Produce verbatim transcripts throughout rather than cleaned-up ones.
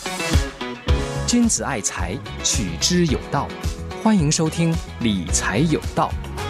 君子爱财，取之有道。欢迎收听理财有道。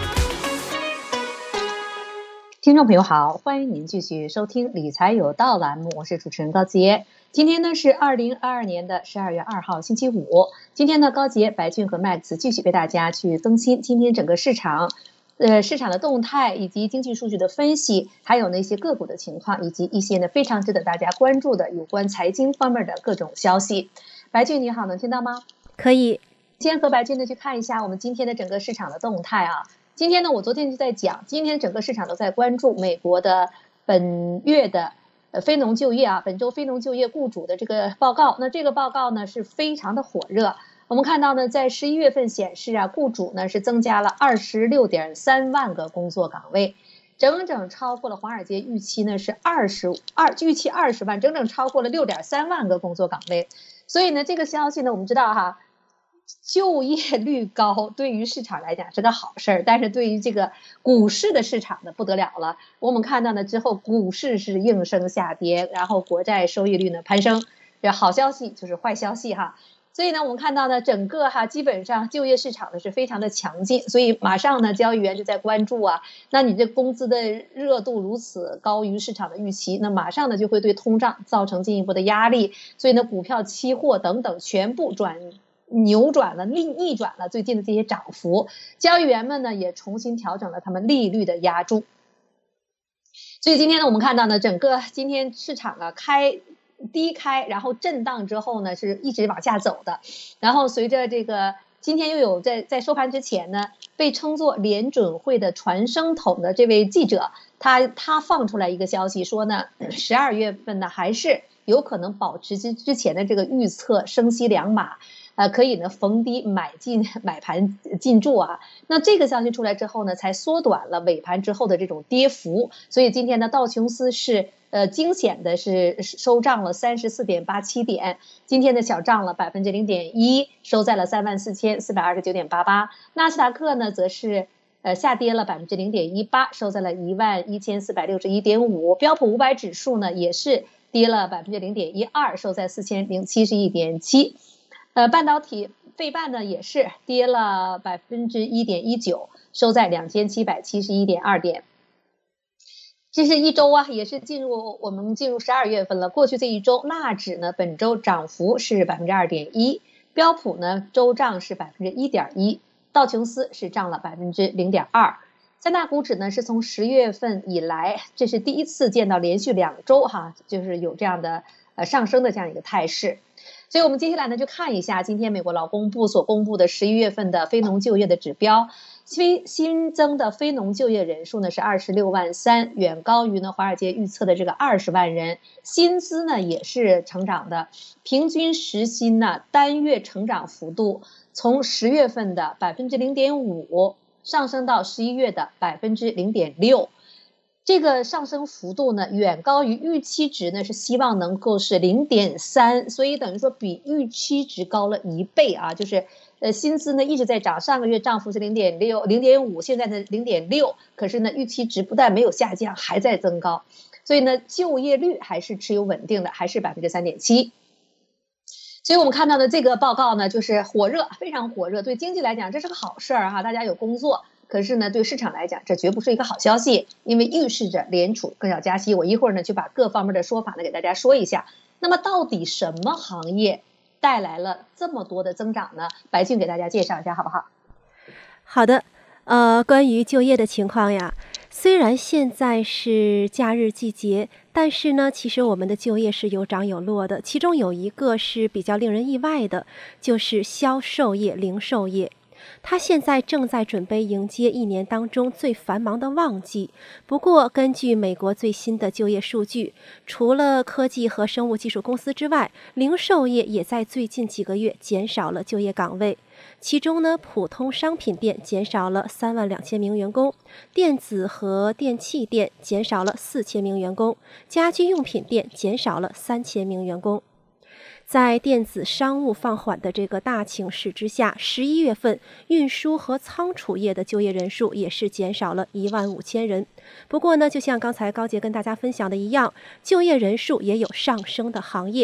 听众朋友好，欢迎您继续收听理财有道栏目，我是主持人高杰。今天呢是二零二二年的十二月二号星期五。今天呢，高杰、白俊和 Max 继续为大家去更新今天整个市场呃，市场的动态，以及经济数据的分析，还有那些个股的情况，以及一些呢非常值得大家关注的有关财经方面的各种消息。白俊你好，能听到吗？ 可以。 先和白俊呢去看一下我们今天的整个市场的动态啊。今天呢，我昨天就在讲，今天整个市场都在关注美国的本月的呃非农就业啊，本周非农就业雇主的这个报告。那这个报告呢是非常的火热。我们看到呢，在十一月份显示啊，雇主呢是增加了二十六点三万个工作岗位，整整超过了华尔街预期呢是二十二预期二十万，整整超过了六点三万个工作岗位。所以呢，这个消息呢，我们知道哈，就业率高对于市场来讲是个好事儿，但是对于这个股市的市场呢不得了了。我们看到呢之后，股市是应声下跌，然后国债收益率呢攀升，这好消息就是坏消息哈。所以呢，我们看到呢，整个哈基本上就业市场呢是非常的强劲，所以马上呢，交易员就在关注啊，那你这工资的热度如此高于市场的预期，那马上呢就会对通胀造成进一步的压力，所以呢，股票、期货等等全部转扭转了、逆逆转了最近的这些涨幅，交易员们呢也重新调整了他们利率的压注。所以今天呢，我们看到呢，整个今天市场啊开。低开，然后震荡之后呢，是一直往下走的。然后随着这个今天又有在在收盘之前呢，被称作联准会的传声筒的这位记者，他他放出来一个消息说呢，十二月份呢还是有可能保持之之前的这个预测，升息两码。呃，可以呢逢低买进买盘进驻啊。那这个消息出来之后呢，才缩短了尾盘之后的这种跌幅。所以今天呢，道琼斯是呃惊险的是收涨了三十四点八七点，今天的小涨了百分之零点一，收在了三万四千四百二十九点八八。纳斯达克呢，则是呃下跌了百分之零点一八，收在了一万一千四百六十一点五。标普五百指数呢，也是跌了百分之零点一二，收在四千零七十一点七。呃，半导体费半呢也是跌了百分之一点一九，收在两千七百七十一点二点。这是一周啊，也是进入我们进入十二月份了。过去这一周，纳指呢本周涨幅是百分之二点一，标普呢周涨是百分之一点一，道琼斯是涨了百分之零点二。三大股指呢是从十月份以来，这是第一次见到连续两周哈，就是有这样的呃上升的这样一个态势。所以我们接下来呢就看一下今天美国劳工部所公布的十一月份的非农就业的指标，非新增的非农就业人数呢是二十六万三，远高于呢华尔街预测的这个二十万人，薪资呢也是成长的，平均时薪呢单月成长幅度从十月份的百分之零点五上升到十一月的百分之零点六。这个上升幅度呢，远高于预期值呢，是希望能够是零点三，所以等于说比预期值高了一倍啊，就是呃薪资呢一直在涨，上个月涨幅是零点六、零点五，现在呢零点六，可是呢预期值不但没有下降，还在增高，所以呢就业率还是持有稳定的，还是百分之三点七。所以我们看到的这个报告呢，就是火热，非常火热，对经济来讲这是个好事儿哈，大家有工作。可是呢，对市场来讲，这绝不是一个好消息，因为预示着联储更要加息。我一会儿呢就把各方面的说法呢给大家说一下。那么到底什么行业带来了这么多的增长呢？白俊给大家介绍一下好不好？ 好的，呃，关于就业的情况呀，虽然现在是假日季节，但是呢，其实我们的就业是有涨有落的。其中有一个是比较令人意外的，就是销售业、零售业。它现在正在准备迎接一年当中最繁忙的旺季。不过，根据美国最新的就业数据，除了科技和生物技术公司之外，零售业也在最近几个月减少了就业岗位。其中呢，普通商品店减少了三万两千名员工，电子和电器店减少了四千名员工，家居用品店减少了三千名员工。在电子商务放缓的这个大情势之下，十一月份运输和仓储业的就业人数也是减少了一万五千人。不过呢，就像刚才高杰跟大家分享的一样，就业人数也有上升的行业。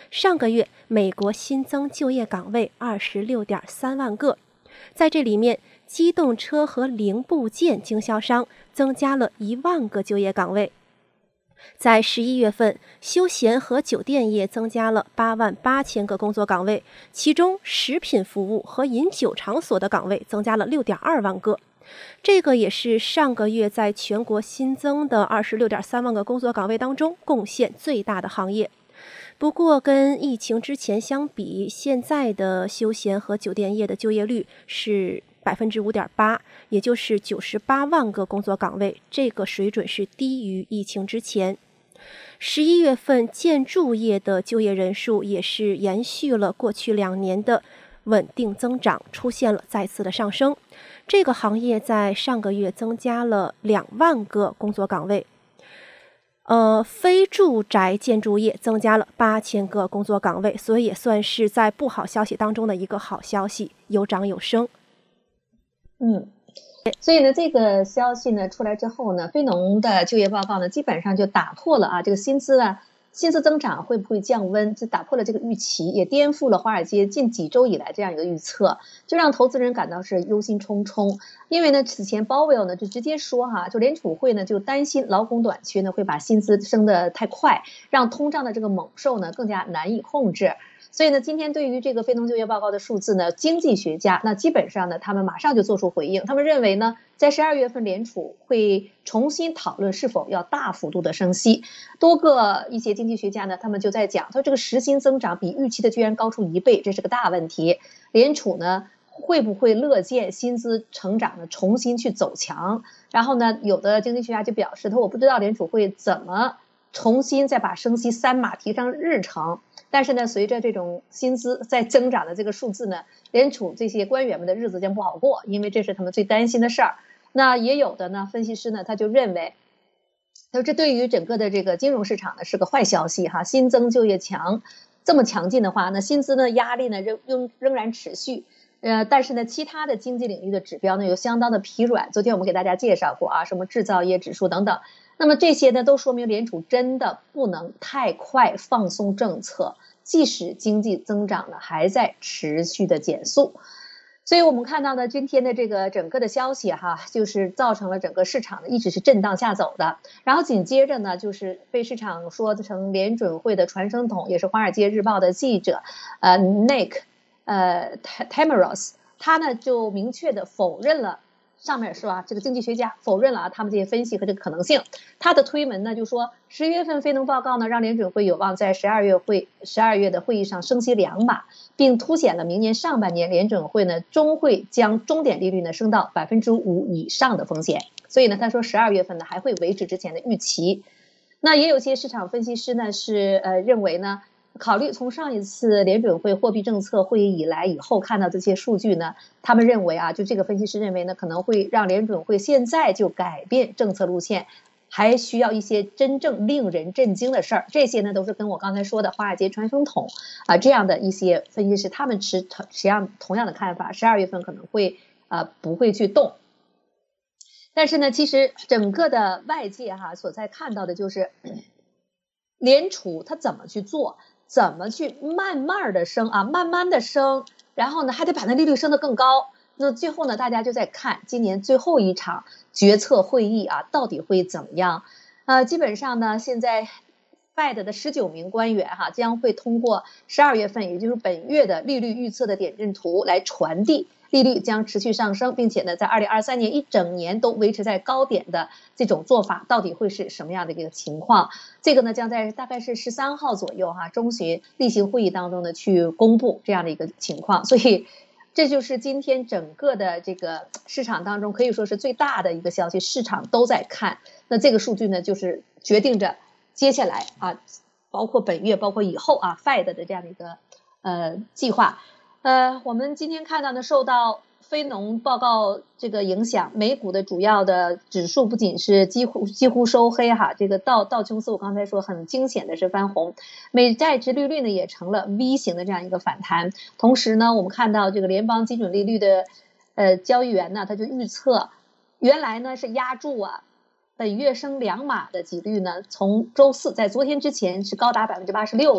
上个月美国新增就业岗位二十六点三万个，在这里面，机动车和零部件经销商增加了一万个就业岗位。在十一月份，休闲和酒店业增加了八万八千个工作岗位，其中食品服务和饮酒场所的岗位增加了六点二万个。这个也是上个月在全国新增的二十六点三万个工作岗位当中贡献最大的行业。不过，跟疫情之前相比，现在的休闲和酒店业的就业率是百分之五点八，也就是九十八万个工作岗位，这个水准是低于疫情之前。十一月份建筑业的就业人数也是延续了过去两年的稳定增长，出现了再次的上升。这个行业在上个月增加了两万个工作岗位。呃，非住宅建筑业增加了八千个工作岗位，所以也算是在不好消息当中的一个好消息，有涨有升。 嗯，所以呢，这个消息呢出来之后呢，非农的就业报告呢基本上就打破了啊这个薪资啊薪资增长会不会降温，就打破了这个预期，也颠覆了华尔街近几周以来这样一个预测，就让投资人感到是忧心忡忡。因为呢，此前鲍威尔呢就直接说哈，就联储会呢就担心劳工短缺呢会把薪资升得太快，让通胀的这个猛兽呢更加难以控制。所以呢，今天对于这个非农就业报告的数字呢，经济学家那基本上呢，他们马上就做出回应。他们认为呢，在十二月份联储会重新讨论是否要大幅度的升息。多个一些经济学家呢，他们就在讲，他说这个实薪增长比预期的居然高出一倍，这是个大问题。联储呢会不会乐见薪资成长呢重新去走强？然后呢，有的经济学家就表示，他说我不知道联储会怎么重新再把升息三码提上日程。但是呢，随着这种薪资在增长的这个数字呢，联储这些官员们的日子将不好过，因为这是他们最担心的事儿。那也有的呢，分析师呢，他就认为，他说这对于整个的这个金融市场呢是个坏消息哈，新增就业强这么强劲的话，那薪资呢压力呢仍仍仍然持续。呃，但是呢，其他的经济领域的指标呢有相当的疲软。昨天我们给大家介绍过啊，什么制造业指数等等。那么这些呢，都说明联储真的不能太快放松政策，即使经济增长呢还在持续的减速。所以我们看到呢，今天的这个整个的消息哈，就是造成了整个市场呢一直是震荡下走的。然后紧接着呢，就是被市场说成联准会的传声筒，也是华尔街日报的记者，呃 Nick 呃 Tamaros， 他呢就明确的否认了。上面是吧？这个经济学家否认了啊，他们这些分析和这个可能性。他的推文呢就说，十月份非农报告呢让联准会有望在十二月会十二月的会议上升息两码，并凸显了明年上半年联准会呢终会将终点利率呢升到百分之五以上的风险。所以呢，他说十二月份呢还会维持之前的预期。那也有些市场分析师呢是呃认为呢。考虑从上一次联准会货币政策会议以来以后看到这些数据呢，他们认为啊，就这个分析师认为呢，可能会让联准会现在就改变政策路线，还需要一些真正令人震惊的事儿。这些呢都是跟我刚才说的华尔街传声筒啊这样的一些分析师，他们持同实际上同样的看法，十二月份可能会啊不会去动。但是呢，其实整个的外界哈、啊、所在看到的就是联储它怎么去做。怎么去慢慢的升啊，慢慢的升，然后呢还得把那利率升得更高。那最后呢，大家就在看今年最后一场决策会议啊，到底会怎么样？呃，基本上呢，现在 F E D 的十九名官员哈、啊、将会通过十二月份，也就是本月的利率预测的点阵图来传递。利率将持续上升，并且呢，在二零二三年一整年都维持在高点的这种做法，到底会是什么样的一个情况？这个呢，将在大概是十三号左右哈、啊，中旬例行会议当中呢去公布这样的一个情况。所以，这就是今天整个的这个市场当中可以说是最大的一个消息，市场都在看。那这个数据呢，就是决定着接下来啊，包括本月，包括以后啊 ，F E D 的这样的一个呃计划。呃，我们今天看到呢，受到非农报告这个影响，美股的主要的指数不仅是几乎几乎收黑哈，这个道道琼斯我刚才说很惊险的是翻红，美债殖利率呢也成了 V 型的这样一个反弹。同时呢，我们看到这个联邦基准利率的呃交易员呢，他就预测原来呢是压住啊本月升两码的几率呢，从周四在昨天之前是高达百分之八十六的。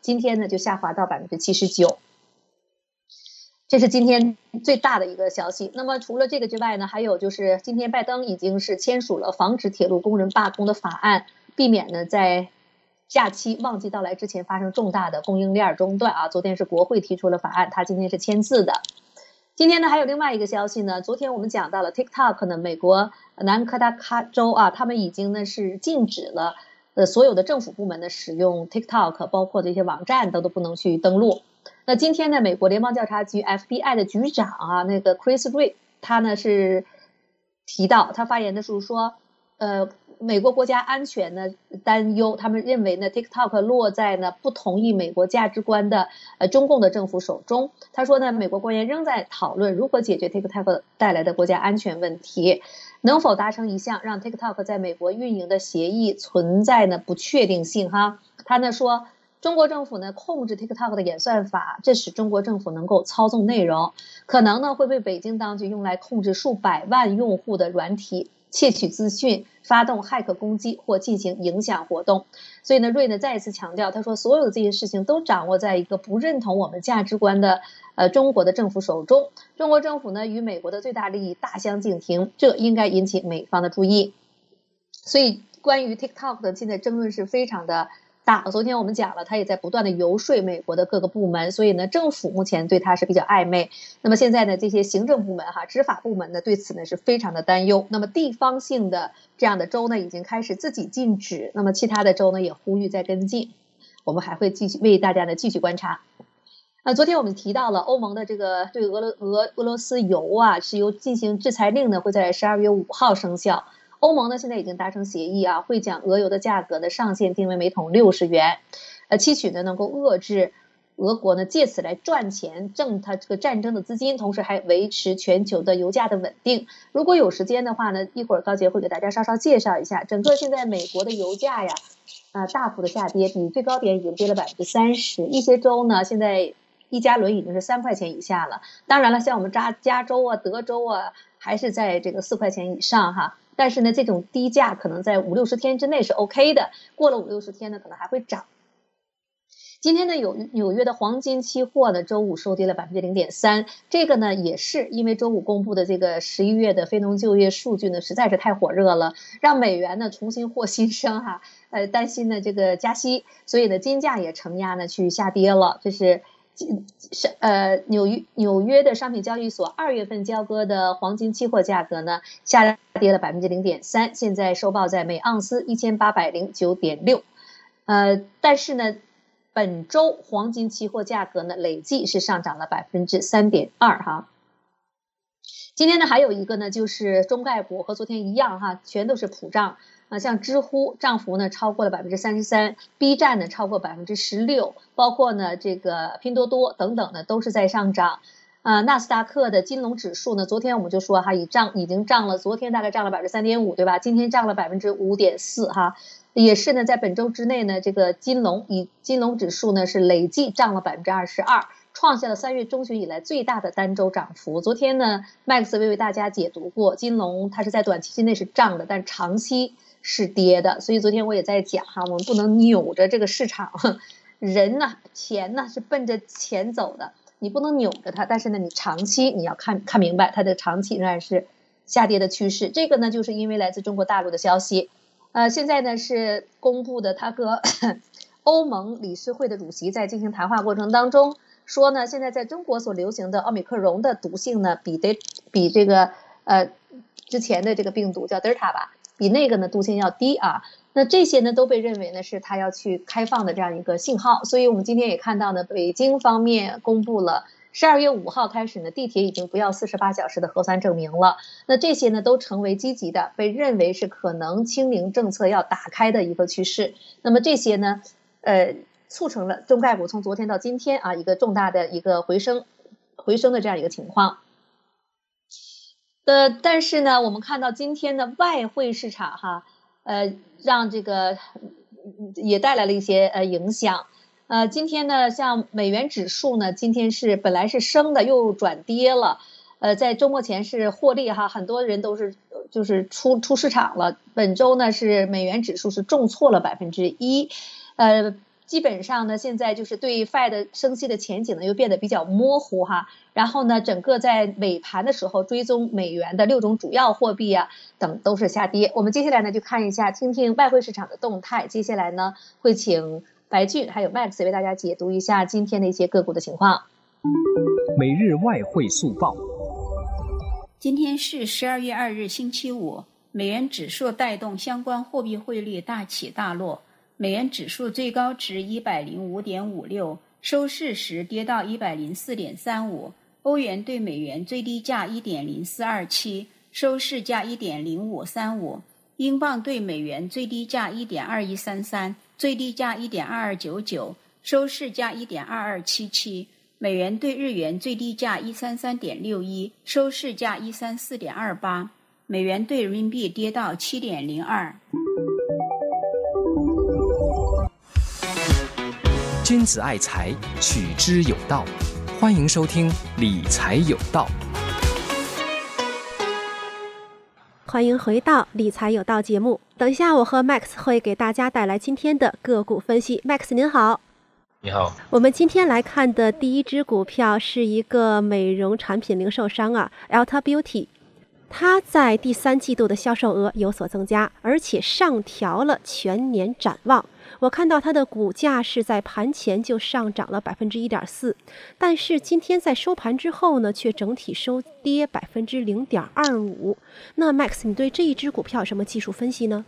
今天呢就下滑到百分之七十九。这是今天最大的一个消息。那么除了这个之外呢，还有就是今天拜登已经是签署了防止铁路工人罢工的法案，避免呢在假期旺季到来之前发生重大的供应链中断啊。昨天是国会提出了法案，他今天是签字的。今天呢还有另外一个消息呢，昨天我们讲到了 TikTok 呢，美国南卡达卡州啊，他们已经呢是禁止了呃所有的政府部门呢使用 TikTok， 包括这些网站都都不能去登录。那今天呢，美国联邦调查局 F B I 的局长啊，那个 Chris Wray， 他呢是提到，他发言的时候说，呃，美国国家安全呢担忧，他们认为呢 TikTok 落在呢不同意美国价值观的呃中共的政府手中。他说呢，美国官员仍在讨论如何解决 TikTok 带来的国家安全问题，能否达成一项让 TikTok 在美国运营的协议存在呢不确定性哈。他呢说，中国政府呢控制 TikTok 的演算法，这使中国政府能够操纵内容，可能呢会被北京当局用来控制数百万用户的软体，窃取资讯，发动骇客攻击或进行影响活动。所以呢，瑞呢再一次强调，他说所有的这些事情都掌握在一个不认同我们价值观的呃中国的政府手中。中国政府呢与美国的最大利益大相径庭，这应该引起美方的注意。所以关于 TikTok 的现在争论是非常的大，昨天我们讲了，他也在不断的游说美国的各个部门，所以呢，政府目前对他是比较暧昧。那么现在呢，这些行政部门哈、执法部门呢，对此呢是非常的担忧。那么地方性的这样的州呢，已经开始自己禁止，那么其他的州呢也呼吁再跟进。我们还会继续为大家呢继续观察。啊，昨天我们提到了欧盟的这个对俄罗俄俄罗斯油啊石油进行制裁令呢，会在十二月五号生效。欧盟呢现在已经达成协议啊，会将俄油的价格的上限定为每桶六十元，呃，期许呢能够遏制俄国呢借此来赚钱，挣它这个战争的资金，同时还维持全球的油价的稳定。如果有时间的话呢，一会儿高杰会给大家稍稍介绍一下，整个现在美国的油价呀，啊、呃、大幅的下跌，比最高点已经跌了百分之三十，一些州呢现在一加仑已经是三块钱以下了。当然了，像我们加加州啊、德州啊，还是在这个四块钱以上哈。但是呢，这种低价可能在五六十天之内是 OK 的，过了五六十天呢，可能还会涨。今天呢，有纽约的黄金期货呢，周五收跌了百分之零点三，这个呢也是因为周五公布的这个十一月的非农就业数据呢，实在是太火热了，让美元呢重新获新生哈，呃，担心呢这个加息，所以呢金价也承压呢去下跌了，这是。是呃，纽约纽约的商品交易所二月份交割的黄金期货价格呢，下跌了百分之零点三，现在收报在每盎司一千八百零九点六。呃，但是呢，本周黄金期货价格呢，累计是上涨了百分之三点二哈。今天呢，还有一个呢，就是中概股和昨天一样哈，全都是普涨。啊，像知乎涨幅呢超过了百分之三十三 ，B 站呢超过百分之十六，包括呢这个拼多多等等呢都是在上涨。啊，纳斯达克的金融指数呢，昨天我们就说哈，已涨已经涨了，昨天大概涨了百分之三点五，对吧？今天涨了百分之五点四哈，也是呢在本周之内呢，这个金融以金融指数呢是累计涨了百分之二十二。创下了三月中旬以来最大的单周涨幅。昨天呢 Max 为为大家解读过，金融它是在短期之内是涨的，但长期是跌的，所以昨天我也在讲哈，我们不能扭着这个市场，人呢钱呢是奔着钱走的，你不能扭着它，但是呢你长期你要看看明白它的长期仍然是下跌的趋势。这个呢就是因为来自中国大陆的消息，呃现在呢是公布的，他和欧盟理事会的主席在进行谈话过程当中说呢，现在在中国所流行的奥密克戎的毒性呢，比的比这个呃之前的这个病毒叫德尔塔吧，比那个呢毒性要低啊。那这些呢都被认为呢是它要去开放的这样一个信号。所以我们今天也看到呢，北京方面公布了十二月五号开始呢，地铁已经不要四十八小时的核酸证明了。那这些呢都成为积极的，被认为是可能清零政策要打开的一个趋势。那么这些呢，呃。促成了中概股从昨天到今天啊一个重大的一个回升回升的这样一个情况。呃，但是呢，我们看到今天的外汇市场哈，呃，让这个也带来了一些呃影响。呃，今天呢，像美元指数呢，今天是本来是升的，又转跌了。呃，在周末前是获利哈，很多人都是就是出出市场了。本周呢是美元指数是重挫了百分之一，呃。 基本上呢，现在就是对 Fed 升息的前景呢又变得比较模糊哈。然后呢，整个在尾盘的时候追踪美元的六种主要货币啊等都是下跌。我们接下来呢就看一下，听听外汇市场的动态。接下来呢会请白俊还有 Max 为大家解读一下今天的一些个股的情况。 每日外汇速报。 今天是十二月二日星期五，美元指数带动相关货币汇率大起大落。美元指数最高值一百零五点五六，收市时跌到一百零四点三五。欧元对美元最低价一点零四二七，收市价一点零五三五。英镑对美元最低价一点二一三三，最低价一点二二九九，收市价一点二二七七。美元对日元最低价一三三点六一，收市价一三四点二八。美元对人民币跌到七点零二。 君子爱财，取之有道。欢迎收听理财有道。 欢迎回到理财有道节目。等一下我和 Max 会给大家带来今天的个股分析。 Max 您好。 你好。 我们今天来看的第一只股票是一个美容产品零售商啊 Ulta Beauty， 它在第三季度的销售额有所增加，而且上调了全年展望。我看到它的股价是在盘前就上涨了 百分之一点四， 但是今天在收盘之后呢，却整体收跌 百分之零点二五。 那 Max 你对这一只股票有什么技术分析呢？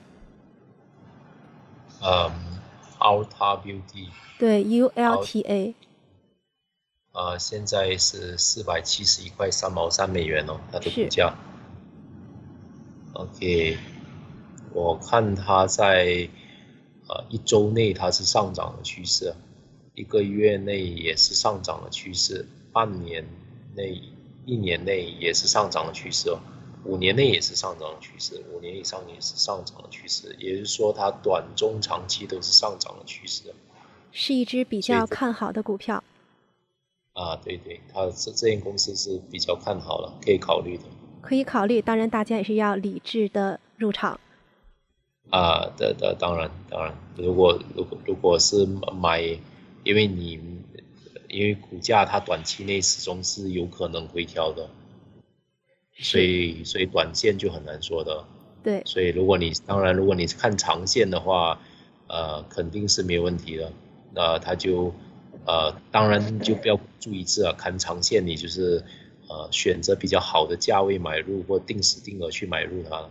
嗯 Ulta Beauty， 对 U L T A， 呃，现在是四百七十一块三毛三美元哦，它的股价。OK， 我看它在呃一周内它是上涨的趋势，一个月内也是上涨的趋势，半年内、一年内也是上涨的趋势哦，五年内也是上涨的趋势，五年以上也是上涨的趋势，也就是说它短中长期都是上涨的趋势。 是一只比较看好的股票。 啊，对对，它这这间公司是比较看好了，可以考虑的。 可以考虑，当然大家也是要理智的入场。 啊，的的，当然当然，如果如果如果是买，因为你因为股价它短期内始终是有可能回调的，所以所以短线就很难说的。 对。 所以如果你当然如果你看长线的话，呃，肯定是没有问题的。那它就呃，当然就不要注意字啊，看长线你就是呃选择比较好的价位买入，或定时定额去买入它。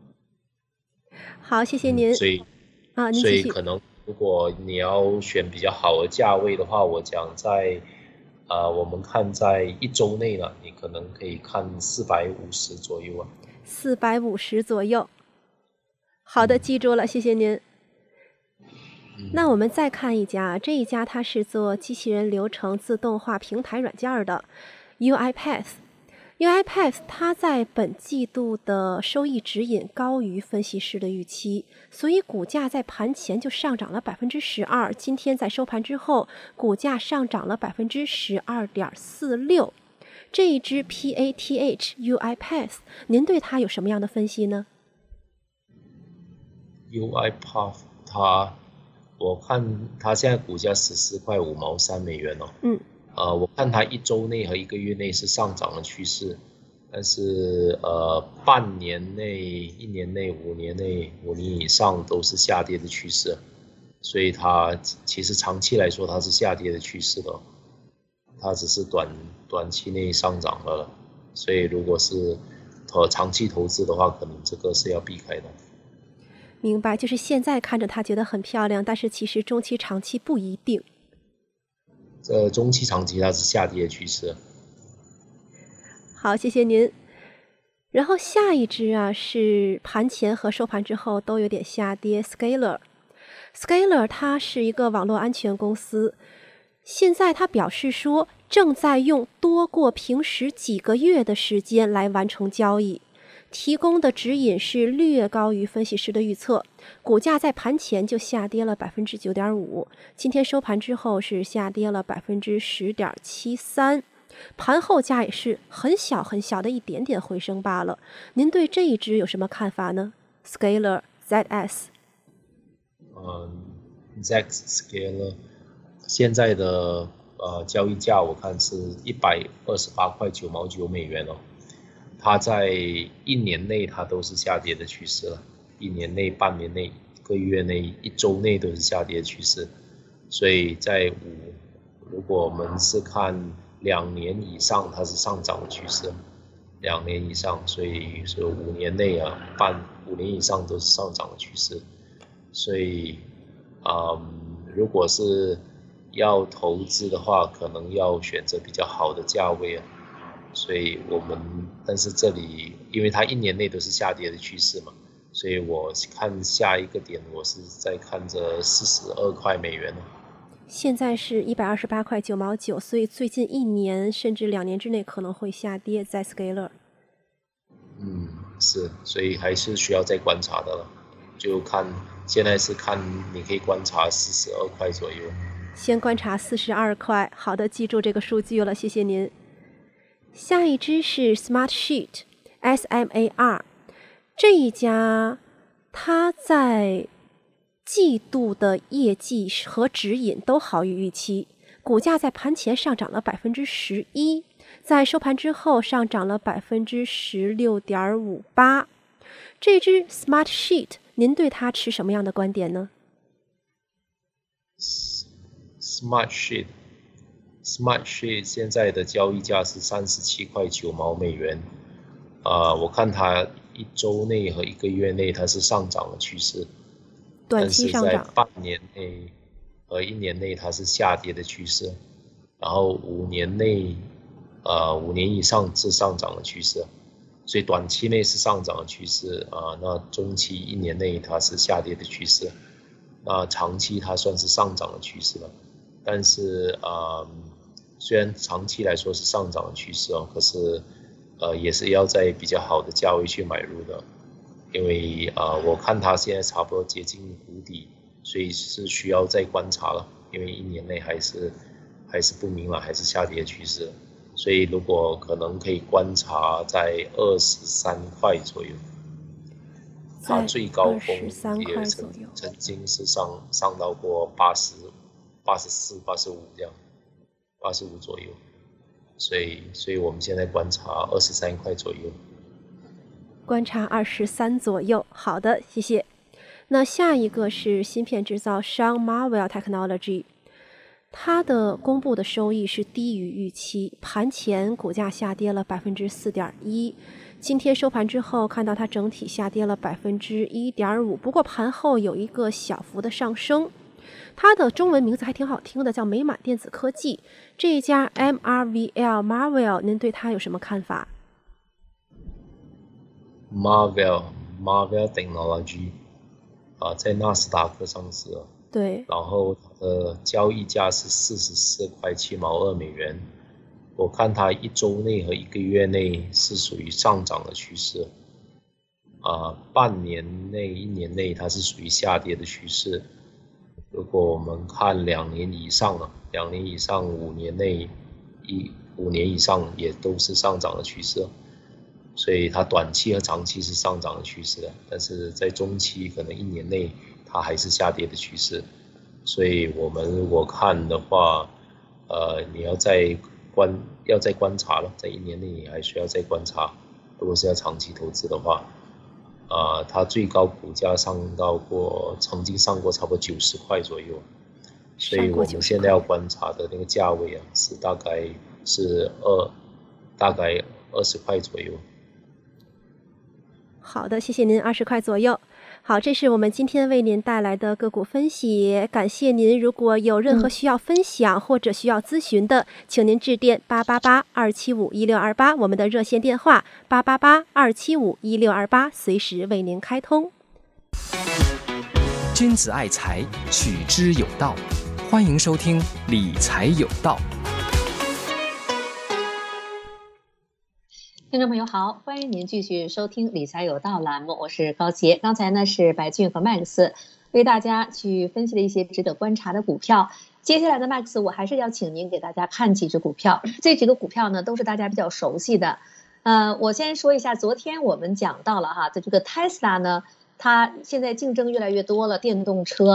好，谢谢您。 嗯、所以啊，您所以可能如果你要选比较好的价位的话，我讲在呃我们看在一周内呢，你可能可以看四百五十左右啊。 四百五十左右。好的，记住了，谢谢您。那我们再看一家，这一家它是做机器人流程自动化平台软件的 UiPath。UiPath 它在本季度的收益指引高于分析师的预期，所以股价在盘前就上涨了 百分之十二， 今天在收盘之后股价上涨了 百分之十二点四六。 这一支 P A T H UiPath 您对它有什么样的分析呢？ UiPath 它我看它现在股价十四块五毛三美元哦。 嗯。 呃，我看它一周内和一个月内是上涨的趋势，但是呃，半年内、一年内、五年内、五年以上都是下跌的趋势，所以它其实长期来说它是下跌的趋势的，它只是短短期内上涨了，所以如果是呃长期投资的话，可能这个是要避开的。 明白，就是现在看着它觉得很漂亮，但是其实中期长期不一定。 这中期长期它是下跌的趋势。 好，谢谢您。然后下一支啊是盘前和收盘之后都有点下跌 Scalar。Scalar 它是一个网络安全公司，现在它表示说正在用多过平时几个月的时间来完成交易。提供的指引是略高于分析师的预测，股价在盘前就下跌了 百分之九点五， 今天收盘之后是下跌了 百分之十点七三， 盘后价也是很小很小的一点点回升罢了。您对这一支有什么看法呢？ Scalar Z S。 嗯 Zscaler 现在的呃交易价我看是一百二十八块九毛九美元哦。它在一年内它都是下跌的趋势了，一年内、半年内、一个月内、一周内都是下跌的趋势。所以在五，如果我们是看两年以上，它是上涨的趋势。两年以上，所以说五年内啊，半五年以上都是上涨的趋势。所以，嗯，如果是要投资的话，可能要选择比较好的价位啊。所以我们，但是这里因为它一年内都是下跌的趋势嘛，所以我看下一个点，我是在看着四十二块美元。 现在是一百二十八块九毛九，所以最近一年甚至两年之内可能会下跌。在 Scaler， 嗯，是，所以还是需要再观察的了。就看现在是看你可以观察四十二块左右， 先观察四十二块。好的，记住这个数据了，谢谢您。下一支是 Smartsheet S M A R， 这一家它在季度的业绩和指引都好于预期，股价在盘前上涨了百分之十一，在收盘之后上涨了百分之十六点五八。这支 Smartsheet， 您对它持什么样的观点呢 ？Smartsheet Smartsheet 现在的交易价是三十七块九毛美元，啊、呃，我看它一周内和一个月内它是上涨的趋势。 短期上涨， 但是在半年内和一年内它是下跌的趋势，然后五年内，呃五年以上是上涨的趋势，所以短期内是上涨的趋势啊、呃，那中期一年内它是下跌的趋势，那长期它算是上涨的趋势了，但是呃虽然长期来说是上涨的趋势哦，可是呃也是要在比较好的价位去买入的。因为啊、呃，我看它现在差不多接近谷底，所以是需要再观察了。因为一年内还是还是不明朗，还是下跌趋势，所以如果可能可以观察在二十三块左右，它最高峰也曾曾经是上上到过八十、八十四、八十五这样，八十五左右，所以所以我们现在观察二十三块左右。 观察二十三左右，好的，谢谢。那下一个是芯片制造商 Marvell Technology， 它的公布的收益是低于预期，盘前股价下跌了百分之四点一，今天收盘之后看到它整体下跌了百分之一点五，不过盘后有一个小幅的上升。它的中文名字还挺好听的，叫美满电子科技。这一家 M R V L Marvell， 您对它有什么看法 ？Marvell Marvell Technology 啊，在纳斯达克上市了。 对。 然后它的交易价是四十四块七毛二美元。我看它一周内和一个月内是属于上涨的趋势，啊，半年内、一年内它是属于下跌的趋势。如果我们看两年以上了，两年以上、五年内、一五年以上也都是上涨的趋势。所以它短期和长期是上涨的趋势的，但是在中期可能一年内它还是下跌的趋势。所以我们如果看的话，呃，你要再观要再观察了，在一年内你还需要再观察。如果是要长期投资的话，啊、呃，它最高股价上到过，曾经上过差不多九十块左右。所以我们现在要观察的那个价位啊，是大概是二，大概二十块左右。 好的，谢谢您，二十块左右。好，这是我们今天为您带来的个股分析，感谢您。如果有任何需要分享或者需要咨询的，请您致电八八八二七五一六二八，我们的热线电话八八八二七五一六二八，随时为您开通。 君子爱财，取之有道。欢迎收听理财有道。 听众朋友好，欢迎您继续收听理财有道栏目，我是高杰。刚才呢是白俊和 Max 为大家去分析了一些值得观察的股票。接下来的 Max 我还是要请您给大家看几只股票，这几个股票呢都是大家比较熟悉的。呃，我先说一下，昨天我们讲到了哈，这个 Tesla 呢，它现在竞争越来越多了，电动车。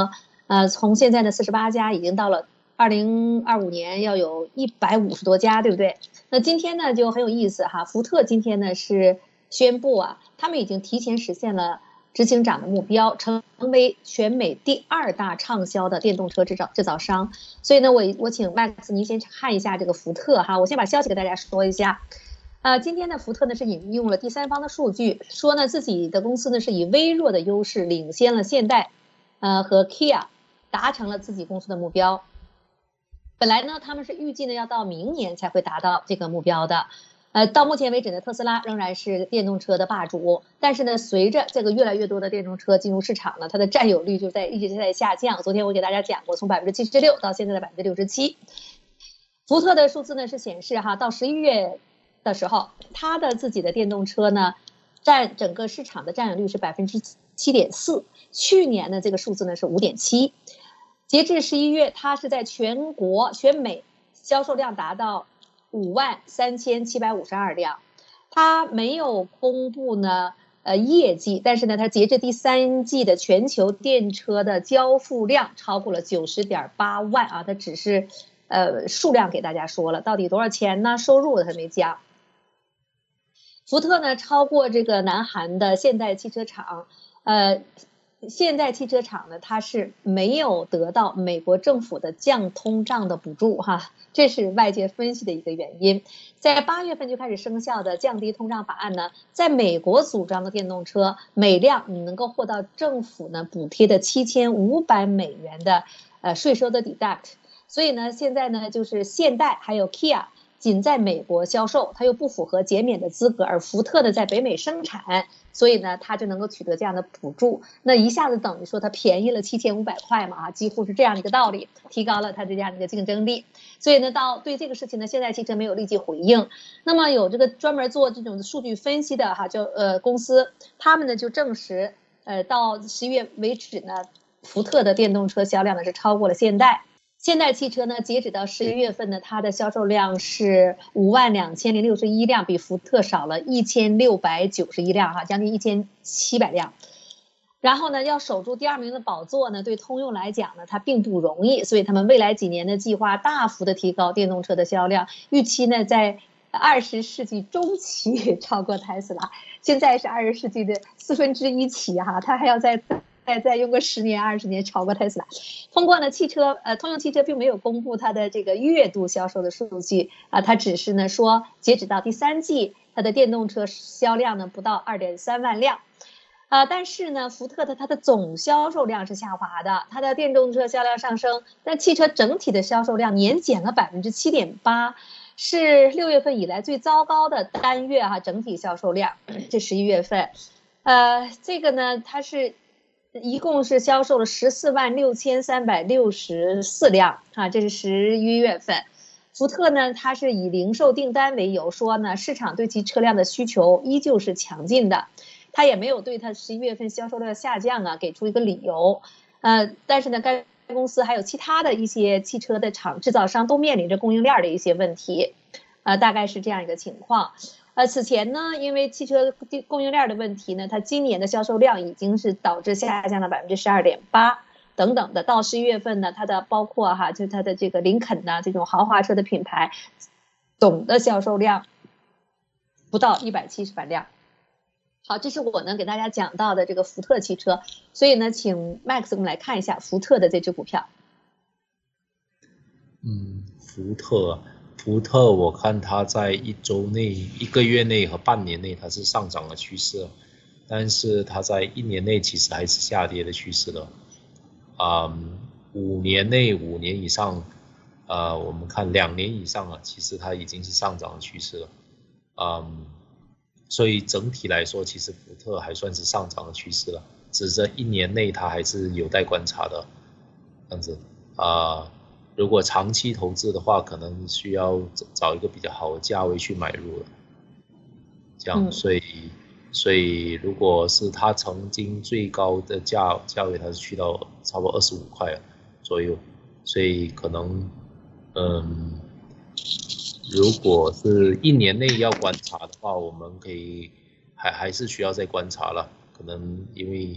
呃，从现在的四十八家已经到了二零二五年要有一百五十多家，对不对？那今天呢就很有意思哈，福特今天呢是宣布啊，他们已经提前实现了执行长的目标，成为全美第二大畅销的电动车制造制造商。所以呢，我我请 Max 您先看一下这个福特哈，我先把消息给大家说一下。呃，今天呢，福特呢是引用了第三方的数据，说呢自己的公司呢是以微弱的优势领先了现代，呃和 Kia， 达成了自己公司的目标。本来呢，他们是预计呢要到明年才会达到这个目标的。呃，到目前为止呢，特斯拉仍然是电动车的霸主，但是呢，随着这个越来越多的电动车进入市场呢，它的占有率就在一直在下降。昨天我给大家讲过，从百分之七十六到现在的百分之六十七。福特的数字呢是显示哈，到十一月的时候，它的自己的电动车呢，占整个市场的占有率是百分之七点四，去年的这个数字呢是五点七。截至十一月，它是在全国全美销售量达到五万三千七百五十二辆。它没有公布呢呃业绩，但是呢，它截至第三季的全球电车的交付量超过了九十点八万啊，它只是呃数量给大家说了，到底多少钱呢？收入它没讲。福特呢超过这个南韩的现代汽车厂，呃。现代汽车厂呢，它是没有得到美国政府的降通胀的补助哈，这是外界分析的一个原因。在八月份就开始生效的降低通胀法案呢，在美国组装的电动车每辆你能够获到政府呢补贴的七千五百美元的呃税收的 deduct， 所以呢，现在呢就是现代还有 Kia。仅在美国销售，它又不符合减免的资格，而福特呢在北美生产，所以呢它就能够取得这样的补助，那一下子等于说它便宜了七千五百块嘛啊，几乎是这样的一个道理，提高了它这样的一个竞争力。所以呢，到对这个事情呢，现代汽车没有立即回应。那么有这个专门做这种数据分析的哈，叫呃公司，他们呢就证实，呃到十一月为止呢，福特的电动车销量呢是超过了现代。现代汽车呢，截止到十一月份呢，它的销售量是五万两千零六十一辆，比福特少了一千六百九十一辆哈，将近一千七百辆。然后呢，要守住第二名的宝座呢，对通用来讲呢，它并不容易，所以他们未来几年的计划大幅的提高电动车的销量，预期呢在二十世纪中期超过特斯拉，现在是二十世纪的四分之一期哈，它还要在。再再用个十年二十年超过特斯拉。通过呢汽车呃通用汽车并没有公布它的这个月度销售的数据啊，它只是呢说截止到第三季它的电动车销量呢不到二点三万辆。啊，但是呢，福特的它的总销售量是下滑的，它的电动车销量上升，但汽车整体的销售量年减了百分之七点八，是六月份以来最糟糕的单月哈、啊，整体销售量。这十一月份，呃，这个呢，它是。一共是销售了十四万六千三百六十四辆啊，这是十一月份。福特呢，它是以零售订单为由说呢，市场对其车辆的需求依旧是强劲的，它也没有对它十一月份销售量下降啊给出一个理由。呃，但是呢，该公司还有其他的一些汽车的厂制造商都面临着供应链的一些问题，呃，大概是这样一个情况。呃，此前呢，因为汽车供应链的问题呢，它今年的销售量已经是导致下降了百分之十二点八等等的。到十一月份呢，它的包括哈，就它的这个林肯呐这种豪华车的品牌，总的销售量不到一百七十万辆。好，这是我能给大家讲到的这个福特汽车。所以呢，请 Max 我们来看一下福特的这只股票。 嗯，福特。福特，我看它在一周内、一个月内和半年内它是上涨的趋势，但是它在一年内其实还是下跌的趋势的。嗯，五年内、五年以上，呃，我们看两年以上啊，其实它已经是上涨的趋势了。嗯，所以整体来说，其实福特还算是上涨的趋势了，只是一年内它还是有待观察的，这样子啊。呃如果长期投资的话，可能需要找一个比较好的价位去买入了。这样，所以，所以如果是它曾经最高的价价位，它是去到差不多二十五块左右，所以可能，嗯，如果是一年内要观察的话，我们可以还还是需要再观察了。可能因为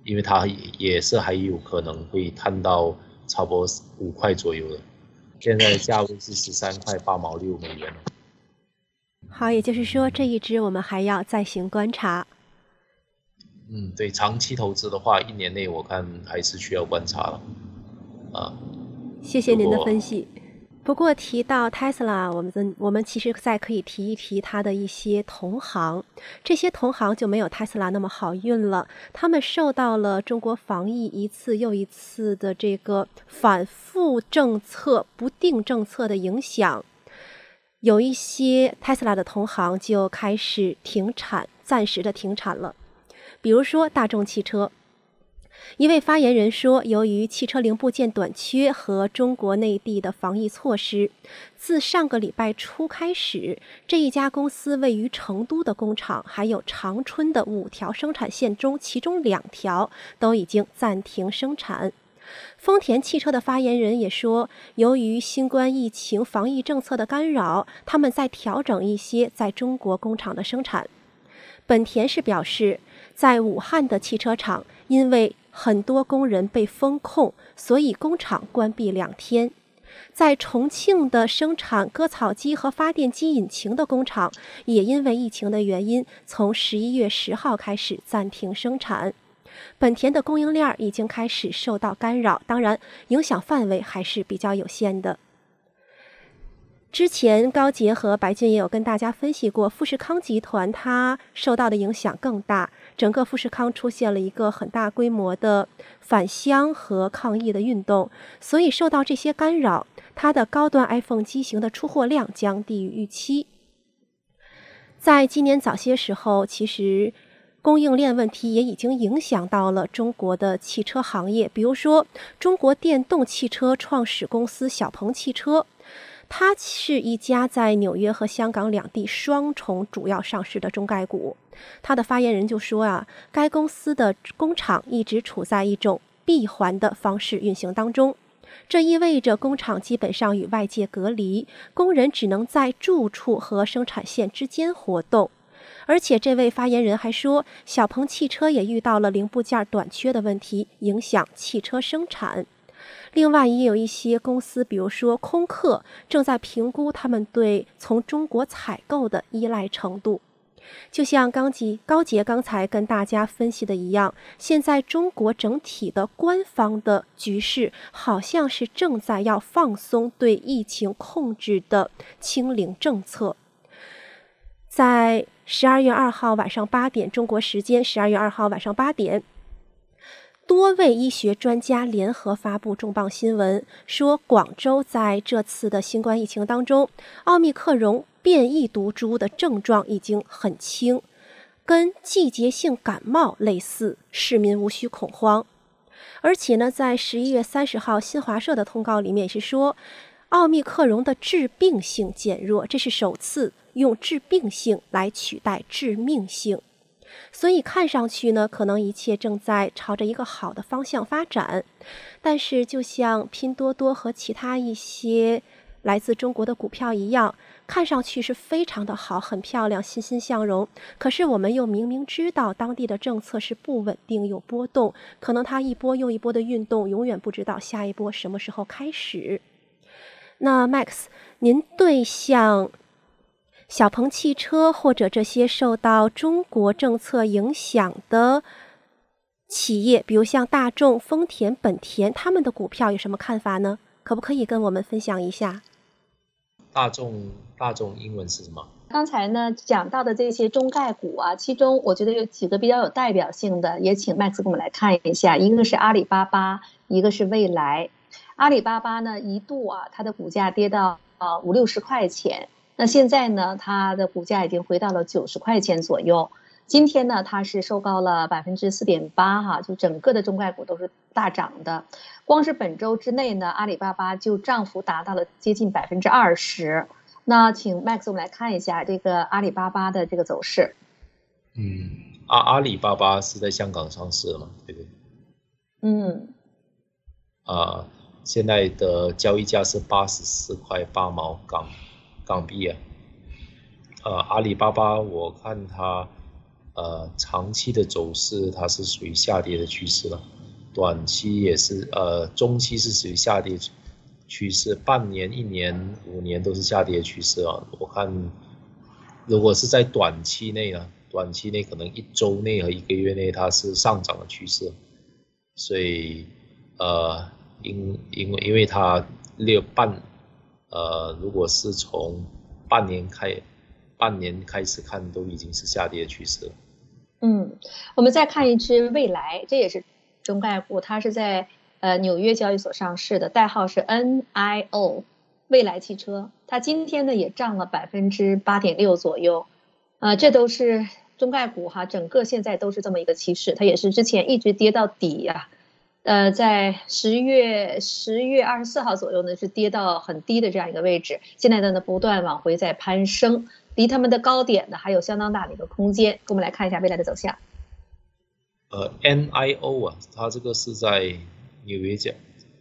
因为它也是还有可能会探到差不多五块左右的，现在的价位是十三块八毛六美元。 好，也就是说这一支我们还要再行观察。 嗯，对，长期投资的话，一年内我看还是需要观察了。啊， 谢谢您的分析。不过提到 Tesla， 我们的我们其实再可以提一提它的一些同行，这些同行就没有 Tesla 那么好运了，他们受到了中国防疫一次又一次的这个反复政策、不定政策的影响，有一些 Tesla 的同行就开始停产，暂时的停产了。比如说大众汽车，一位发言人说，由于汽车零部件短缺和中国内地的防疫措施，自上个礼拜初开始，这一家公司位于成都的工厂还有长春的五条生产线中，其中两条都已经暂停生产。丰田汽车的发言人也说，由于新冠疫情防疫政策的干扰，他们在调整一些在中国工厂的生产。本田是表示，在武汉的汽车厂，因为很多工人被封控，所以工厂关闭两天。在重庆的生产割草机和发电机引擎的工厂，也因为疫情的原因，从十一月十号开始暂停生产。本田的供应链已经开始受到干扰，当然影响范围还是比较有限的。之前高杰和白俊也有跟大家分析过，富士康集团它受到的影响更大，整个富士康出现了一个很大规模的返乡和抗议的运动，所以受到这些干扰，它的高端 iPhone 机型的出货量将低于预期。在今年早些时候，其实供应链问题也已经影响到了中国的汽车行业，比如说中国电动汽车创始公司小鹏汽车，它是一家在纽约和香港两地双重主要上市的中概股。它的发言人就说啊，该公司的工厂一直处在一种闭环的方式运行当中，这意味着工厂基本上与外界隔离，工人只能在住处和生产线之间活动。而且这位发言人还说，小鹏汽车也遇到了零部件短缺的问题，影响汽车生产。另外也有一些公司，比如说空客，正在评估他们对从中国采购的依赖程度。就像刚吉高杰刚才跟大家分析的一样，现在中国整体的官方的局势好像是正在要放松对疫情控制的清零政策。在十二月二号晚上八点，中国时间十二月二号晚上八点，多位医学专家联合发布重磅新闻，说广州在这次的新冠疫情当中，奥密克戎变异毒株的症状已经很轻，跟季节性感冒类似，市民无需恐慌。而且呢，在十一月三十号新华社的通告里面也是说，奥密克戎的致病性减弱，这是首次用致病性来取代致命性。所以看上去呢，可能一切正在朝着一个好的方向发展。但是就像拼多多和其他一些来自中国的股票一样，看上去是非常的好，很漂亮，欣欣向荣。可是我们又明明知道当地的政策是不稳定有波动，可能它一波又一波的运动，永远不知道下一波什么时候开始。那 Max， 您对像小鹏汽车或者这些受到中国政策影响的企业，比如像大众、丰田、本田，他们的股票有什么看法呢？可不可以跟我们分享一下？ 大众大众英文是什么？ 刚才呢讲到的这些中概股啊，其中我觉得有几个比较有代表性的，也请 Max 跟我们来看一下。一个是阿里巴巴，一个是蔚来。阿里巴巴呢一度啊，它的股价跌到呃五六十块钱。那现在呢，它的股价已经回到了九十块钱左右。今天呢，它是收高了百分之四点八哈，就整个的中概股都是大涨的。光是本周之内呢，阿里巴巴就涨幅达到了接近百分之二十。那请 Max 我们来看一下这个阿里巴巴的这个走势。 嗯，阿阿里巴巴是在香港上市的嘛？对不对？ 嗯。 啊，现在的交易价是八十四块八毛港。港币啊，呃，阿里巴巴我看它， 呃长期的走势它是属于下跌的趋势了，短期也是呃中期是属于下跌趋势，半年、一年、五年都是下跌趋势啊。我看如果是在短期内呢，短期内可能一周内和一个月内它是上涨的趋势，所以呃因因为因为它六半呃如果是从半年开半年开始看都已经是下跌的趋势了。 嗯，我们再看一只蔚来，这也是中概股，它是在呃纽约交易所上市的，代号是 N I O， 蔚来汽车。它今天呢也涨了百分之八点六左右，呃，这都是中概股哈，整个现在都是这么一个趋势。它也是之前一直跌到底呀、啊，呃，在十月十月二十四号左右呢是跌到很低的这样一个位置，现在呢不断往回在攀升。离他们的高点呢还有相当大的一个空间，我们来看一下未来的走向。 呃 ，N I O 啊，它这个是在纽约讲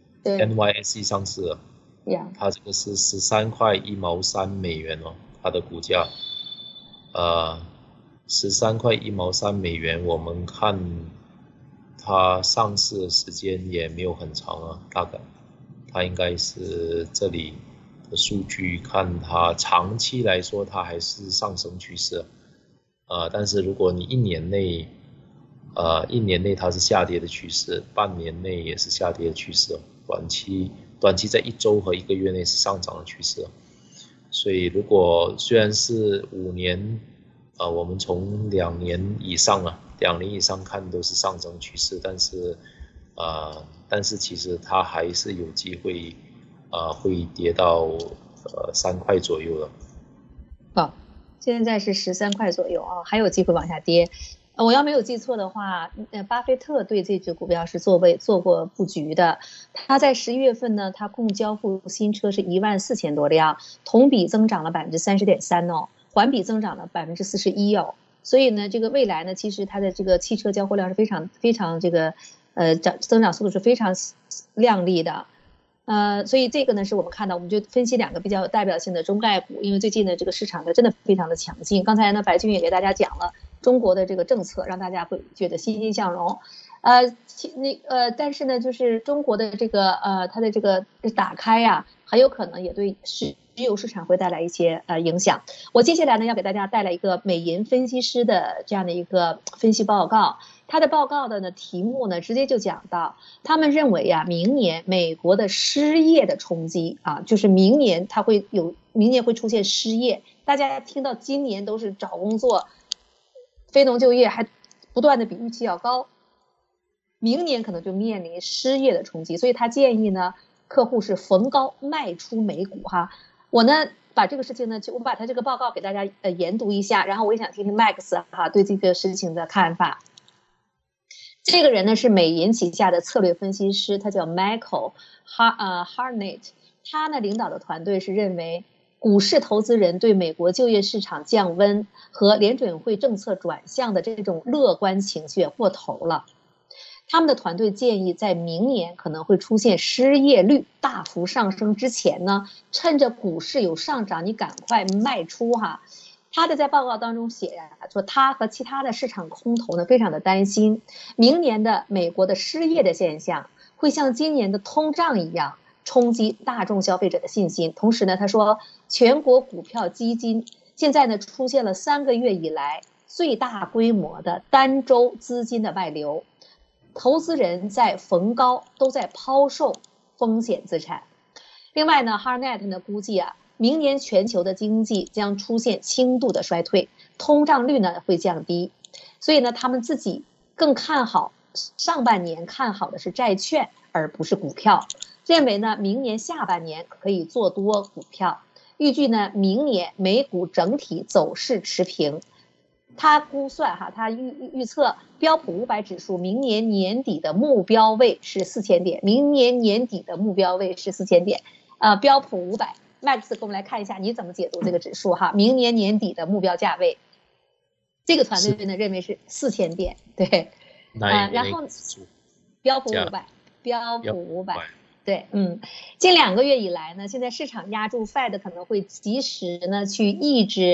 N Y S E 上市的， yeah. 它这个是十三块一毛三美元哦，它的股价，呃，十三块一毛三美元，我们看它上市的时间也没有很长啊，大概它应该是这里。的数据看它长期来说它还是上升趋势，呃，但是如果你一年内，呃，一年内它是下跌的趋势，半年内也是下跌的趋势，短期短期在一周和一个月内是上涨的趋势，所以如果虽然是五年，呃，我们从两年以上啊，两年以上看都是上升趋势，但是，呃，但是其实它还是有机会。啊、呃，会跌到呃三块左右了。 好，现在是十三块左右啊，还有机会往下跌。呃、我要没有记错的话，呃，巴菲特对这只股票是做位做过布局的。他在十一月份呢，他共交付新车是一万四千多辆，同比增长了百分之三十点三哦，环比增长了百分之四十一哦。所以呢，这个未来呢，其实它的这个汽车交货量是非常非常这个呃涨增长速度是非常亮丽的。呃，所以这个呢是我们看到，我们就分析两个比较有代表性的中概股，因为最近的这个市场呢真的非常的强劲。刚才呢白军也给大家讲了中国的这个政策，让大家会觉得欣欣向荣。呃，那呃，但是呢，就是中国的这个呃它的这个打开呀、啊，很有可能也对石油市场会带来一些呃影响。我接下来呢要给大家带来一个美银分析师的这样的一个分析报告。他的报告的呢题目呢直接就讲到，他们认为啊，明年美国的失业的冲击啊，就是明年它会有，明年会出现失业。大家听到今年都是找工作，非农就业还不断的比预期要高，明年可能就面临失业的冲击，所以他建议呢，客户是逢高卖出美股哈。我呢把这个事情呢，就我把他这个报告给大家呃研读一下，然后我也想听听 Max 哈对这个事情的看法。这个人呢是美银旗下的策略分析师，他叫 Michael Har 呃 Harnett。他呢领导的团队是认为，股市投资人对美国就业市场降温和联准会政策转向的这种乐观情绪过头了。他们的团队建议，在明年可能会出现失业率大幅上升之前呢，趁着股市有上涨，你赶快卖出哈。他的在报告当中写呀、啊，说他和其他的市场空头呢，非常的担心，明年的美国的失业的现象会像今年的通胀一样冲击大众消费者的信心。同时呢，他说全国股票基金现在呢出现了三个月以来最大规模的单周资金的外流，投资人在逢高都在抛售风险资产。另外呢 Harnett 呢估计啊，明年全球的经济将出现轻度的衰退，通胀率呢会降低，所以呢他们自己更看好上半年，看好的是债券而不是股票，认为呢明年下半年可以做多股票，预计呢明年美股整体走势持平。他估算哈，他预预测标普五百指数明年年底的目标位是四千点，明年年底的目标位是四千点，呃，标普五百。Max 给我们来看一下你怎么解读这个指数哈，明年年底的目标价位，这个团队呢认为是四千点，对， 呃， 然后标普五百，标普五百，对，嗯，近两个月以来呢，现在市场压住 Fed 可能会及时呢去抑制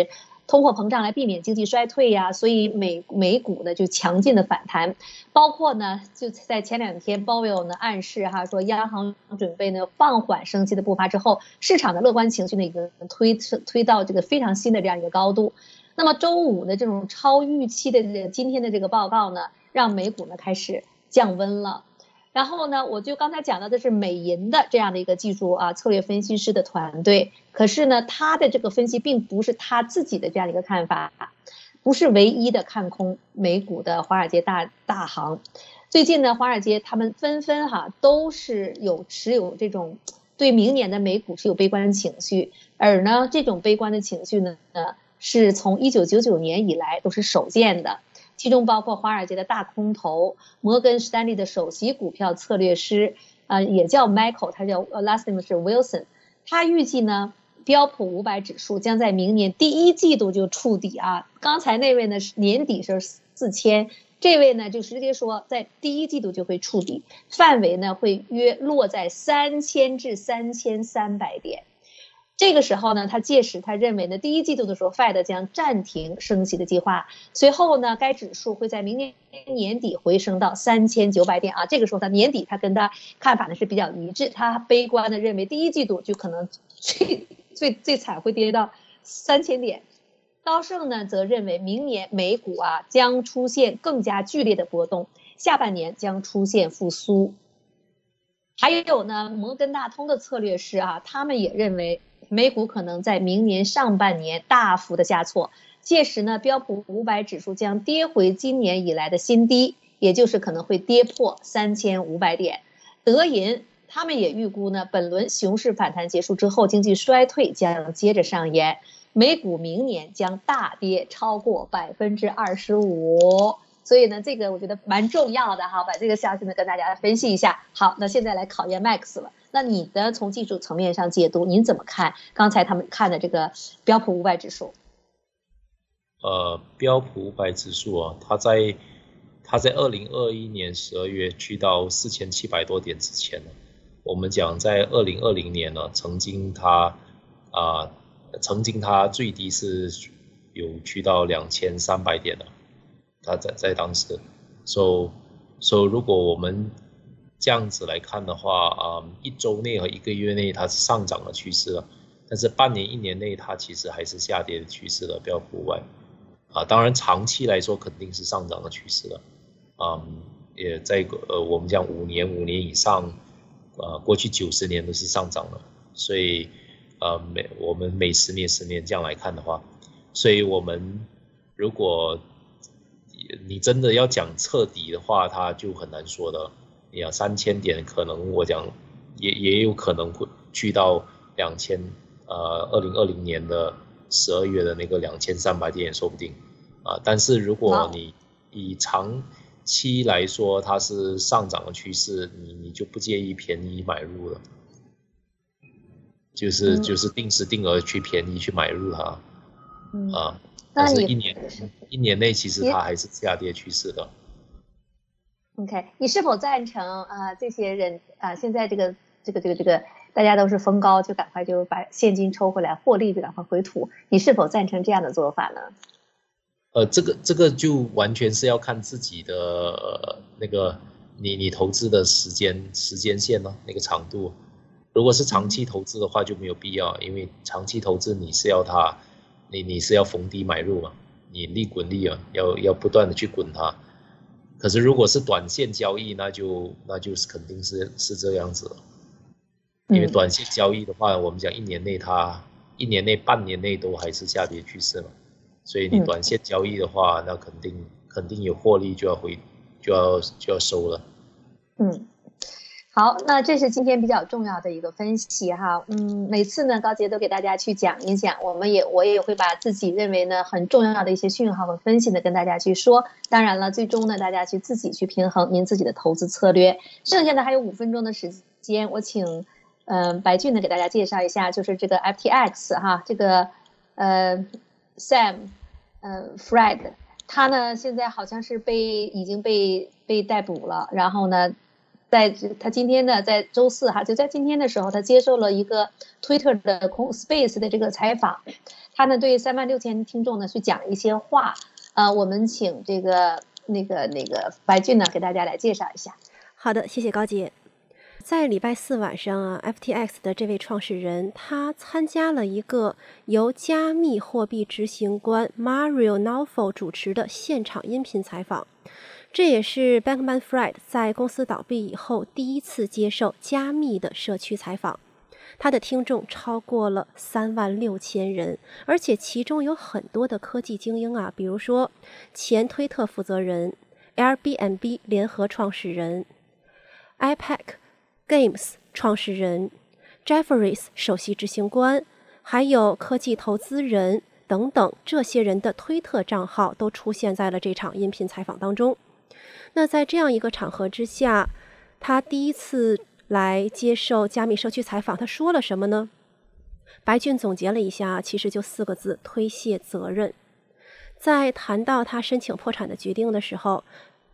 通货膨胀来避免经济衰退呀、啊，所以美美股呢就强劲的反弹，包括呢就在前两天鲍威尔呢暗示哈说央行准备呢放缓升息的步伐之后，市场的乐观情绪呢已经推推到这个非常新的这样一个高度。那么周五的这种超预期的这个今天的这个报告呢，让美股呢开始降温了。然后呢，我就刚才讲到的是美银的这样的一个技术啊策略分析师的团队，可是呢，他的这个分析并不是他自己的这样一个看法，不是唯一的看空美股的华尔街大大行。最近呢，华尔街他们纷纷哈都是有持有这种对明年的美股是有悲观情绪，而呢这种悲观的情绪呢是从一九九九年以来都是首见的。其中包括华尔街的大空头摩根士丹利的首席股票策略师，呃，也叫 Michael， 他叫 last name 是 Wilson， 他预计呢标普五百指数将在明年第一季度就触底啊。刚才那位呢是年底是四千，这位呢就直接说在第一季度就会触底，范围呢会约落在三千至三千三百点。这个时候呢，他届时他认为呢，第一季度的时候 Fed 将暂停升息的计划，随后呢，该指数会在明年年底回升到三千九百点啊。这个时候他年底他跟他看法呢是比较一致，他悲观的认为第一季度就可能最最最惨会跌到三千点。高盛呢则认为明年美股啊将出现更加剧烈的波动，下半年将出现复苏。还有呢，摩根大通的策略师啊，他们也认为美股可能在明年上半年大幅的下挫，届时呢，标普五百指数将跌回今年以来的新低，也就是可能会跌破三千五百点。德银他们也预估呢，本轮熊市反弹结束之后，经济衰退将接着上演，美股明年将大跌超过百分之二十五。所以呢，这个我觉得蛮重要的哈，把这个消息呢跟大家分析一下。好，那现在来考验 Max 了。那你的从技术层面上解读，您怎么看刚才他们看的这个标普五百指数？ 呃，标普五百指数啊，它在它在二零二一年十二月去到四千七百多点之前呢，我们讲在二零二零年呢，曾经它啊、呃，曾经它最低是有去到两千三百点的。它在在当时 ，so so 如果我们这样子来看的话，啊、嗯，一周内和一个月内它是上涨的趋势了，但是半年一年内它其实还是下跌的趋势了，标普五百，啊，当然长期来说肯定是上涨的趋势了，嗯，也在呃我们讲五年五年以上，呃过去九十年都是上涨的，所以呃每我们每十年十年这样来看的话，所以我们如果你真的要讲彻底的话，它就很难说的。你要三千点，可能我讲也也有可能会去到两千，呃，二零二零年的十二月的那个两千三百点也说不定啊。但是如果你以长期来说，它是上涨的趋势，你你就不建议便宜买入了，就是就是定时定额去便宜去买入它，嗯、啊。但是一年一年内其实它还是下跌趋势的。 OK， 你是否赞成啊、呃？这些人啊、呃，现在这个这个这个这个大家都是逢高就赶快就把现金抽回来，获利就赶快回吐，你是否赞成这样的做法呢？ 呃，这个这个就完全是要看自己的、呃、那个你你投资的时间时间线呢，那个长度。如果是长期投资的话就没有必要，因为长期投资你是要它。你你是要逢低买入嘛？你利滚利啊，要要不断的去滚它。可是如果是短线交易，那就那就是肯定是是这样子了。因为短线交易的话，我们讲一年内它一年内、半年内都还是下跌趋势嘛，所以你短线交易的话，那肯定肯定有获利就要回就要就要收了。 嗯。好，那这是今天比较重要的一个分析哈，嗯，每次呢高杰都给大家去讲一讲，我们也我也会把自己认为呢很重要的一些讯号和分析呢跟大家去说，当然了，最终呢大家去自己去平衡您自己的投资策略。剩下的还有五分钟的时间，我请嗯、呃、白俊呢给大家介绍一下，就是这个 F T X 哈，这个呃 Sam 呃 Fred 他呢现在好像是被已经被被逮捕了，然后呢。 在他今天呢，在周四哈，就在今天的时候，他接受了一个 Twitter 的 Space 的这个采访，他呢对三万六千听众呢去讲一些话，呃，我们请这个那个那个白俊呢给大家来介绍一下。 好的，谢谢高姐。在礼拜四晚上啊 ，F T X 的这位创始人他参加了一个由加密货币执行官 Mario Nawfal 主持的现场音频采访。这也是 Bankman-Fried 在公司倒闭以后第一次接受加密的社区采访。他的听众超过了三万六千人，而且其中有很多的科技精英啊，比如说前推特负责人、Airbnb 联合创始人、Epic Games 创始人、Jefferies 首席执行官，还有科技投资人等等，这些人的推特账号都出现在了这场音频采访当中。那在这样一个场合之下，他第一次来接受加密社区采访，他说了什么呢？白俊总结了一下，其实就四个字：推卸责任。在谈到他申请破产的决定的时候，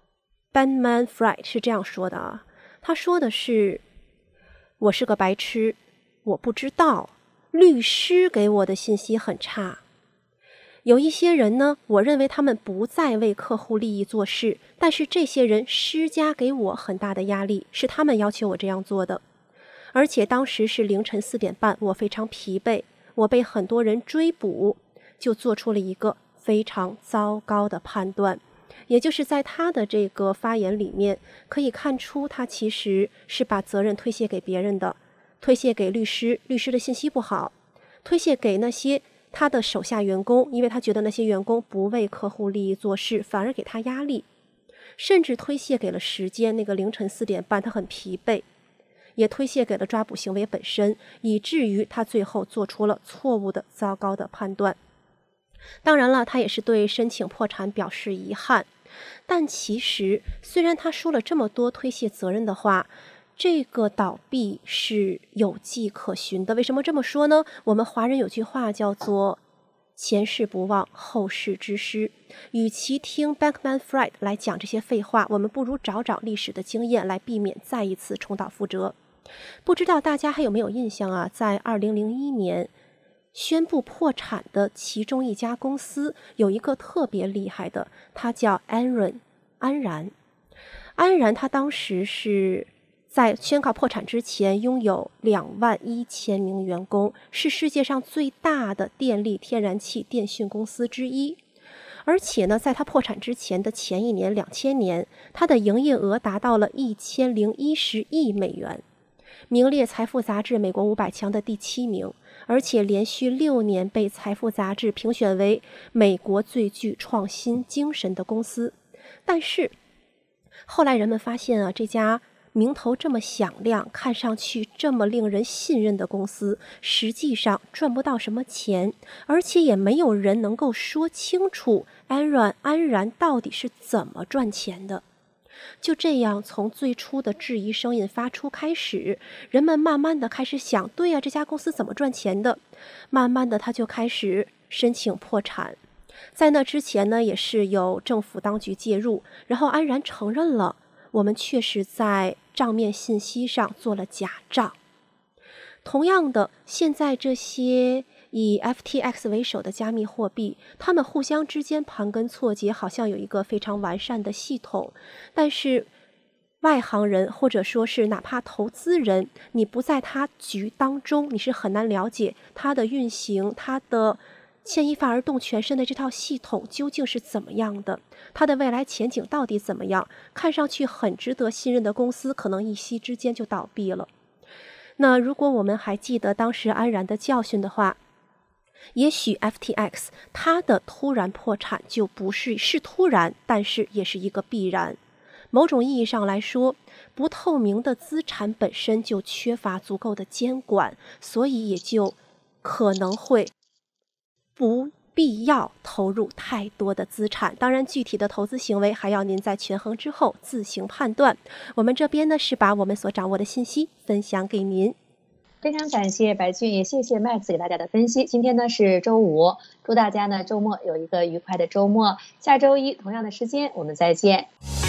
Bankman-Fried 是这样说的啊，他说的是：我是个白痴，我不知道，律师给我的信息很差。有一些人呢，我认为他们不再为客户利益做事，但是这些人施加给我很大的压力，是他们要求我这样做的。而且当时是凌晨四点半，我非常疲惫，我被很多人追捕，就做出了一个非常糟糕的判断。也就是在他的这个发言里面，可以看出他其实是把责任推卸给别人的，推卸给律师，律师的信息不好，推卸给那些他的手下员工，因为他觉得那些员工不为客户利益做事，反而给他压力，甚至推卸给了时间，那个凌晨四点半他很疲惫，也推卸给了抓捕行为本身，以至于他最后做出了错误的糟糕的判断。当然了，他也是对申请破产表示遗憾，但其实虽然他说了这么多推卸责任的话，这个倒闭是有迹可循的。为什么这么说呢？我们华人有句话叫做前事不忘，后事之师。与其听 Bankman-Fried 来讲这些废话，我们不如找找历史的经验，来避免再一次重蹈覆辙。不知道大家还有没有印象啊？在二零零一年宣布破产的其中一家公司，有一个特别厉害的，他叫 Enron 安然。安然他当时是在宣告破产之前拥有两万一千名员工，是世界上最大的电力、天然气、电讯公司之一。而且呢，在它破产之前的前一年，两千年，它的营业额达到了一千零一十亿美元，名列财富杂志美国五百强的第七名，而且连续六年被财富杂志评选为美国最具创新精神的公司。但是后来人们发现啊，这家名头这么响亮，看上去这么令人信任的公司，实际上赚不到什么钱，而且也没有人能够说清楚安然安然到底是怎么赚钱的。就这样，从最初的质疑声音发出开始，人们慢慢的开始想，对呀，这家公司怎么赚钱的？慢慢的他就开始申请破产。在那之前呢，也是有政府当局介入，然后安然承认了，我们确实在账面信息上做了假账。同样的，现在这些以 F T X 为首的加密货币，他们互相之间盘根错节，好像有一个非常完善的系统，但是外行人或者说是哪怕投资人，你不在他局当中，你是很难了解它的运行，它的牵一发而动全身的这套系统究竟是怎么样的，它的未来前景到底怎么样。看上去很值得信任的公司，可能一夕之间就倒闭了。那如果我们还记得当时安然的教训的话，也许 F T X 它的突然破产就不是是突然，但是也是一个必然。某种意义上来说，不透明的资产本身就缺乏足够的监管，所以也就可能会不必要投入太多的资产。当然，具体的投资行为还要您在权衡之后自行判断。我们这边呢是把我们所掌握的信息分享给您。 非常感谢白俊，也谢谢 Max 给大家的分析。今天呢是周五，祝大家呢周末有一个愉快的周末。下周一同样的时间我们再见。